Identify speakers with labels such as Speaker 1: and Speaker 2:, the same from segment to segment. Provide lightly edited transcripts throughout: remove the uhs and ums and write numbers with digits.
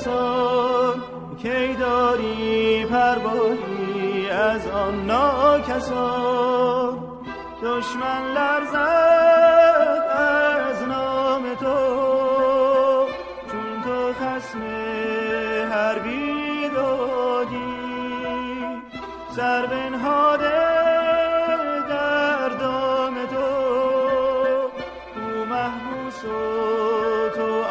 Speaker 1: کسان کی داری پروایی از آن ناکسان. دشمن لرزد از نام تو چون تو خصم هر بیدادی. سر بنهاده در دام تو او محبوس و تو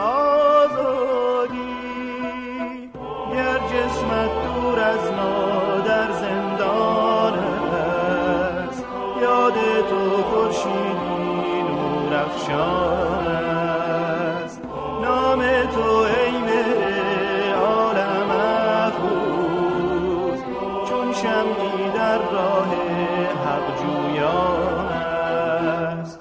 Speaker 1: آزادی. گر جسمت دور از ما در زندان است یاد تو خورشیدی نور افشان است. نام تو ای مهر عالم افروز چون شمعی در راه حق جویان است.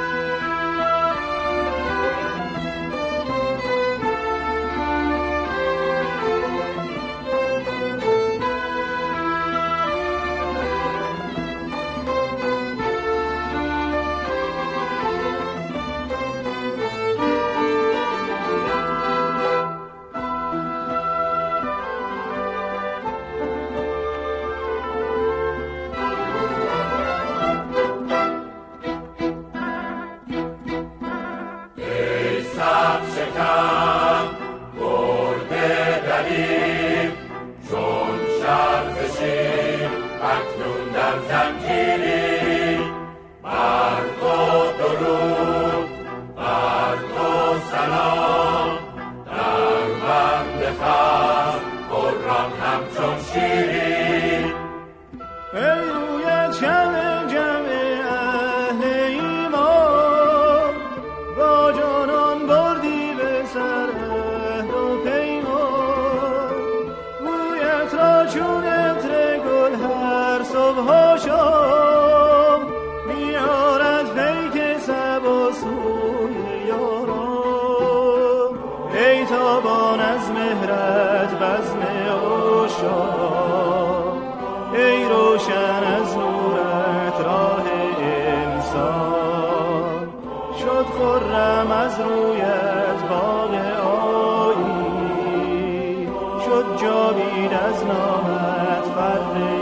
Speaker 1: ای روشن از نورت راه انسان. شد خرم از رویت باغ آیی شد جاوید از نامت فرد